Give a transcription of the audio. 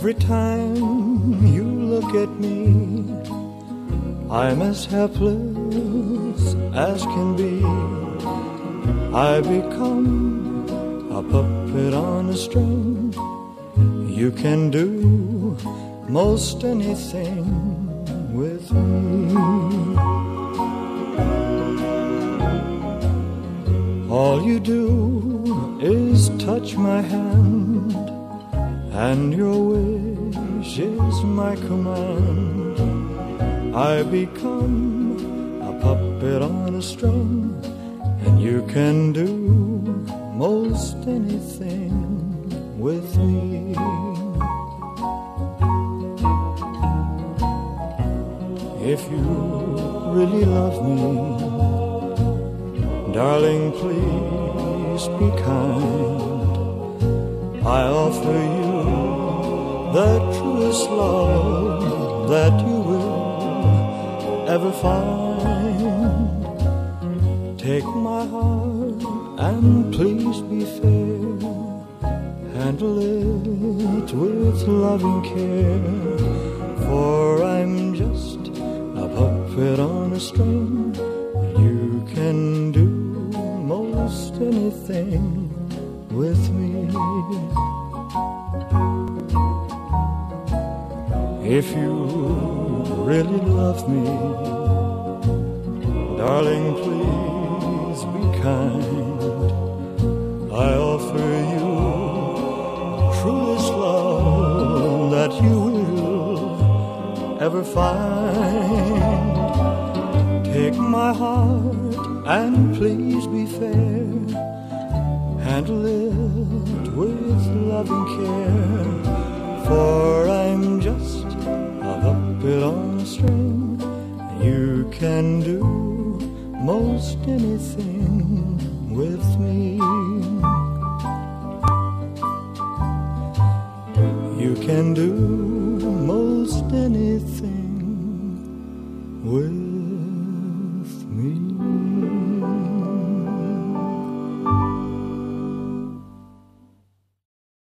Every time you look at me, I'm as helpless as can be. I become a puppet on a string. You can do most anything with me. All you do is touch my hand, and your wish is my command. I become a puppet on a string, and you can do most anything with me. If you really love me, darling, please be kind. I offer you the truest love that you will ever find. Take my heart and please be fair. Handle it with loving care. For I'm just a puppet on a string. You can do most anything with me. If you really love me, darling, please be kind. I offer you truest love that you will ever find. Take my heart and please be fair. Handle it with loving care. For I'm just a puppet on a string. You can do most anything with me. You can do most anything with me.